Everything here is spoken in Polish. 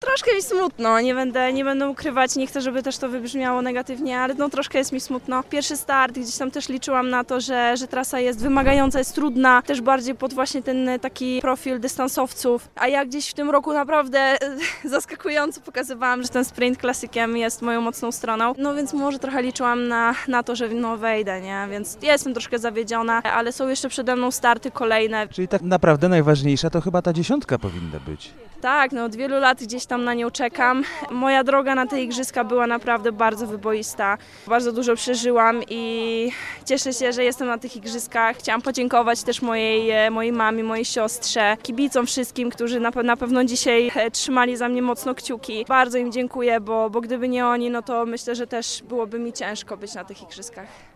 troszkę mi smutno, nie będę ukrywać, nie chcę, żeby też to wybrzmiało negatywnie, ale no troszkę jest mi smutno. Pierwszy start, gdzieś tam też liczyłam na to, że trasa jest wymagająca, jest trudna, też bardziej pod właśnie ten taki profil dystansowców, a ja gdzieś w tym roku naprawdę zaskakująco pokazywałam, że ten sprint klasykiem jest moją mocną stroną, no więc może trochę liczyłam na to, że no wejdę, nie, więc jestem troszkę zawiedziona, ale są jeszcze przede mną starty kolejne. Czyli tak naprawdę najważniejsza to chyba ta 10 powinna być. Tak, no od wielu lat gdzieś tam na nią czekam. Moja droga na te igrzyska była naprawdę bardzo wyboista. Bardzo dużo przeżyłam i cieszę się, że jestem na tych igrzyskach. Chciałam podziękować też mojej mamie, mojej siostrze, kibicom wszystkim, którzy na pewno dzisiaj trzymali za mnie mocno kciuki. Bardzo im dziękuję, bo gdyby nie oni, no to myślę, że też byłoby mi ciężko być na tych igrzyskach.